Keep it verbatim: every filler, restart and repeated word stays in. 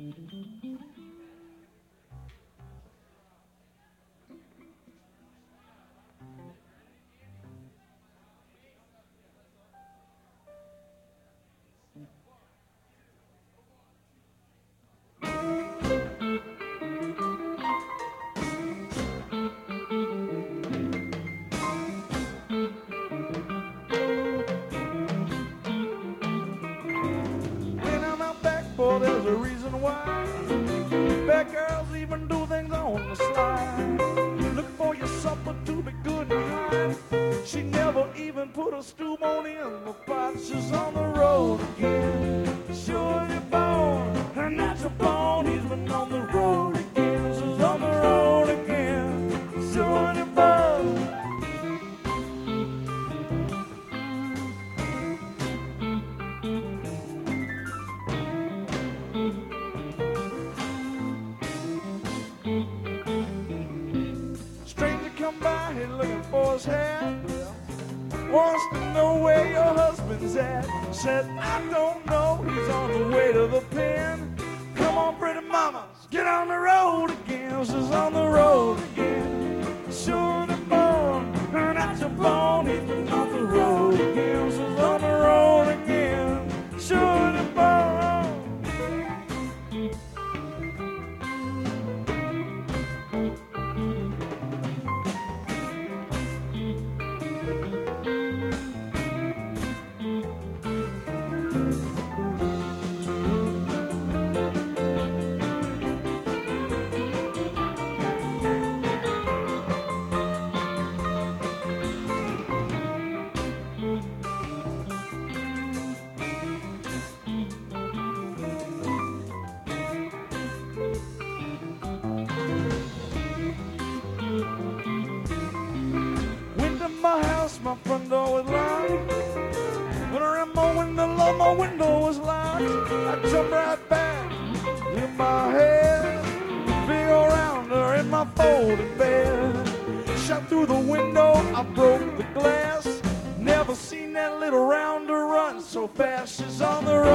There's a reason why bad girls even do things on the slide. Looking for your supper to be good and hot. She never even put a stew bone in the pot. She's on the road again. Sure you're born, and that's a bone. He's been on the road again. She's on the road again. Sure you're born. By, he's looking for his hat. Wants to know where your husband's at. Said, I don't know, he's on the way to the pen. Come on, pretty mamas, get on the road again. She's on the road again. Sure to born, and that's a bone. He's been on the road again. She's on the road again. Sure to born. My front door was locked. When I ran my window, Lord, my window was locked. I jumped right back in my head. Big old rounder in my folded bed. Shot through the window, I broke the glass. Never seen that little rounder run so fast. She's on the road.